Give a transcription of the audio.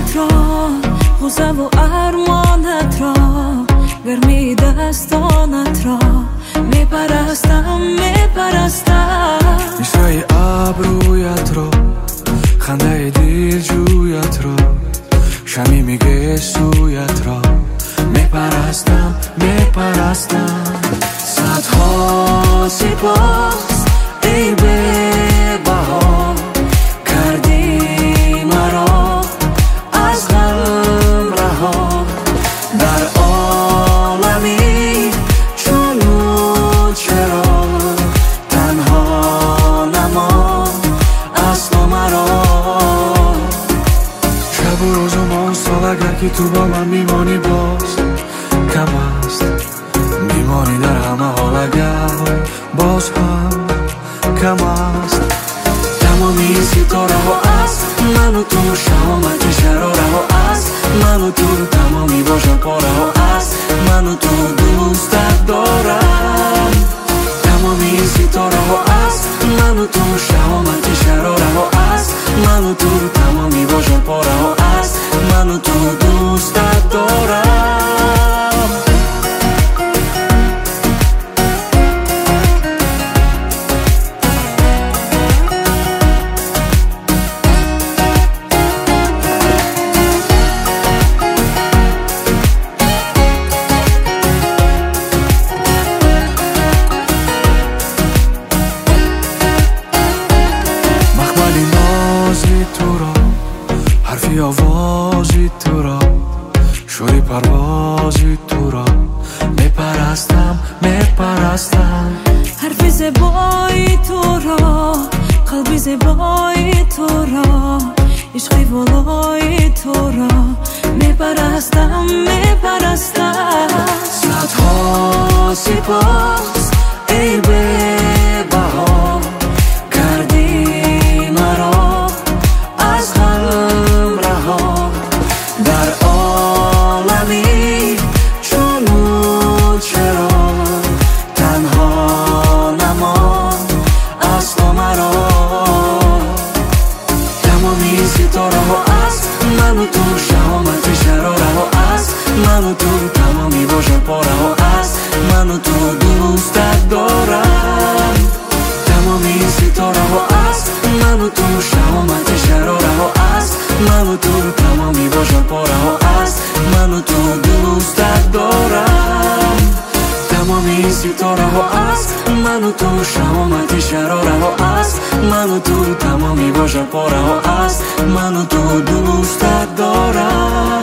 چشمانت را، غصه و ارمانت را، گرمی دستانت را میپرستم میشای ابرویت را، خنده دلجویت را، شمی میگه سویت را میپرستم صدها سپاس ای بها، کردی مرا از غم رها، در عالمی چون چرا تنها نما از تو مرا. شب و روز و ماه سال اگر که تو با من میمانی باز کم است، میمانی در همه حال اگر باز هم کم است. تمامی ستاره ها است من و تو، شامت شراره ها است من و تو، تمامی باشم پاره ها است من و تو دوستت دارم. تمامی ستاره ها است من و تو، شامت شراره ها است من و تو، تمامی باشم پاره ها است من و تو دوستت دارم. حرفی آوازی تو را، شوری پروازی تو را میپرستم حرفی زیبایی تو را، قلبی زیبایی تو را، عشقی والایی تو را میپرستم صدها سپاس ای بها، کردی مرا از غم رها، در عالمی چون چرا تنها نما از تو مرا. تمامی ستاره ها است من و تو، شامت شراره ها است من و تو، تمامی باشم پاره ها است من و تو دوستت دارم. تمامی ستاره ها است من و تو، شامت شراره ها است من و تو، تمامی باشم پاره ها است من و تو دوستت دارم. تمامی ستاره ها است من و تو، شامت شراره ها است من و تو، تمامی باشم پاره ها است من و تو دوستت دارم.